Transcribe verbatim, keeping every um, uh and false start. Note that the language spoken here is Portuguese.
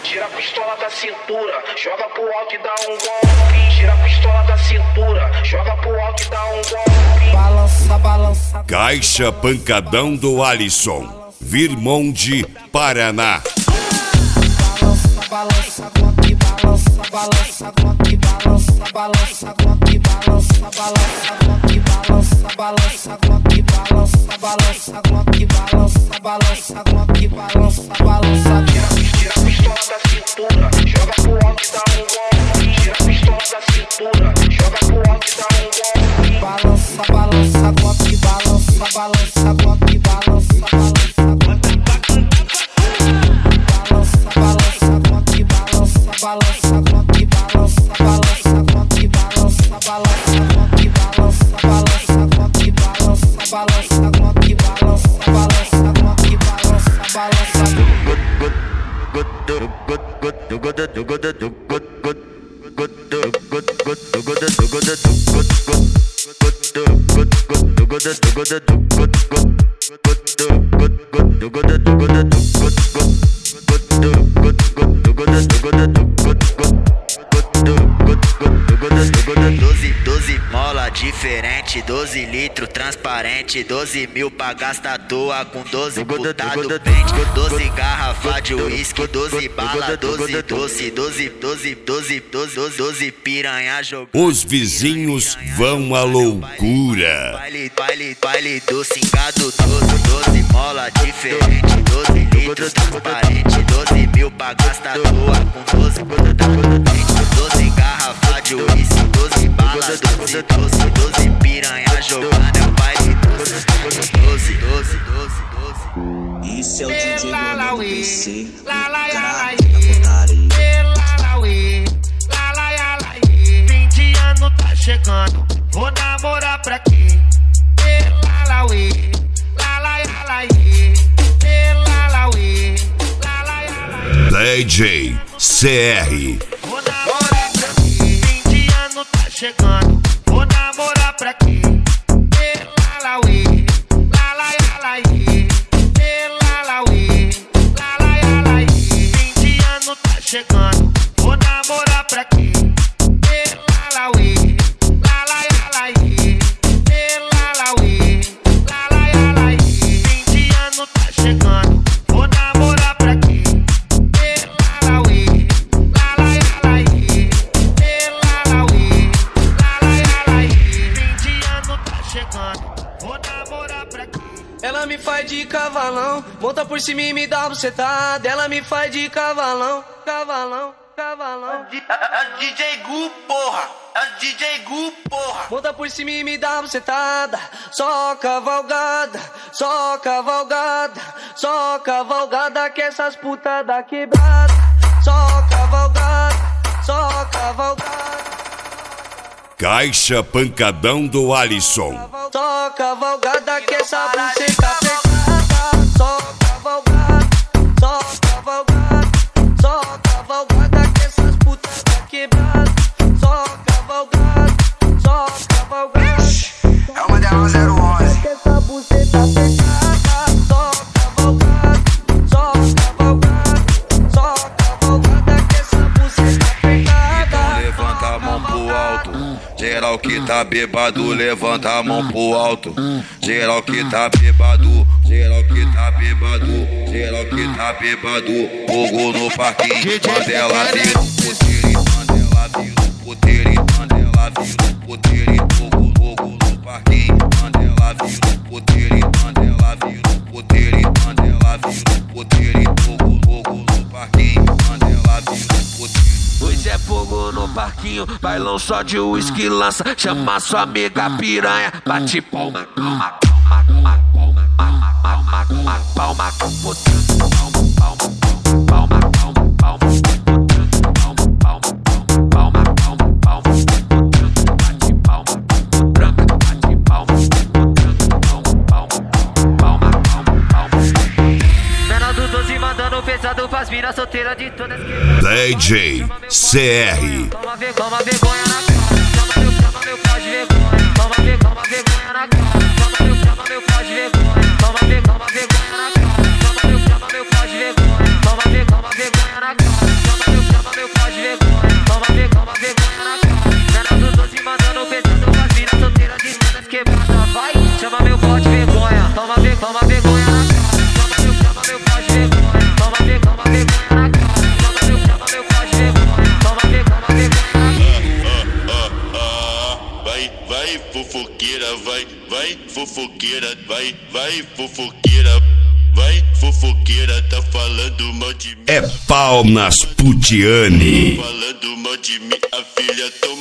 Tira a pistola da cintura, joga pro alto e dá um golpe. Tira a pistola da cintura, joga pro alto e dá um golpe. Balança, balança. Caixa Pancadão do Alisson, Virmonde, Paraná. Balança, glock, balança, balança, glock, balança, balança, glock, balança, balança, glock, balança, balança, glock, balança, balança, glock, balança, balança, glock, balança, balança. Tira a pistola da cintura, joga pro alto e dá um golpe. Tira a pistola da cintura, joga pro alto e dá um golpe. Balança, balança, glock, balança, balança, glock, balança, balança, glock. Balança, glock, balança, balança, glock, balança, balança, glock, balança, balança, glock, balança, balança, glock, balança, balança, glock, balança, balança. doze, doze mola diferente, doze litros transparente, doze mil pra gastar à toa com doze putado pente, doze garrafa de uísque, doze bala, doze doce, doze, doze, doze, doze, doze piranha jogando. Os vizinhos vão à loucura. Baile, baile, baile do cingado, doze, doze mola diferente, doze litros transparente, doze mil pra gastar à toa com doze putado pente, doze garrafa de uísque, doze bala, doze, doze, doze piranha jogando, é o baile doze, doze, doze, doze, doze. Isso é o D J Mano do P C, Lalaialai, Fim de ano tá chegando, vou namorar pra quê? Lalauê, lalaialai, lalauê, lalaialai. D J C R. Vou namorar pra quê? Fim de ano tá chegando, vou namorar pra quê? Lalauê, lalaialai, lalauê, lalaialai. Fim de ano tá chegando, vou namorar pra quê? Lalauê, lalaialai, lalauê, lalaialai. Fim de ano tá chegando, vou namorar pra quê? Lalauê, lalaialai, lalauê, lalaialai. Fim de ano tá chegando, vou namorar pra quê? Ela me faz de cavalão, monta por cima e me dá bucetada. Ela me faz de cavalão, cavalão, cavalão. É D J Gu, porra! É D J Gu, porra! Monta por cima e me dá bucetada. Só cavalgada, só cavalgada, só cavalgada que essas putas da quebrada. Só cavalgada, só cavalgada. Caixa Pancadão do Alisson. Só cavalgada que essa buceta pegada. Só cavalgada, só cavalgada, só cavalgada que essas putas da quebrada. Só cavalgada, só cavalgada. É uma delas zero onze. Que essa buceta pegada. Só cavalgada, só cavalgada, só cavalgada que essa buceta pegada. Então levanta a mão pro alto. Geral que tá bebado, levanta a mão pro alto. Geral que tá bebado, geral que tá bebado, geral que tá bebado. Fogo no parquinho, quando ela vira um poder, quando ela vira um poder, quando ela vira um poder. Fogo, fogo no parquinho, quando ela vira um poder, quando ela vira um poder, quando ela vira um poder. Fogo, fogo no parquinho, quando ela vira um poder. Hoje é fogo no parquinho, bailão só de uísque lança. Chama sua amiga piranha, bate palma, palma, palma, palma, palma, palma, palma, palma, palma, botando palma, palma, palma, palma, palma, botando palma, palma, palma, palma, palma, botando bate palma, branca, bate palma, botando palma, palma, palma, palma, palma. Menor do doze mandando pesado pras minas solteiras de todas que... D J C R. Toma, ve, toma vergonha na cara. Toma meu, toma meu pau de vergonha. Toma, ve, toma vergonha na cara. Toma meu, toma meu pau de vergonha. Toma, ve, toma vergonha na cara. Toma meu, toma meu pau de vergonha. Toma, ve, toma vergonha na cara. vai, vai fofoqueira, vai fofoqueira, tá falando mal de mim. É pau nas putiane. Falando mal de mim, a filha toma.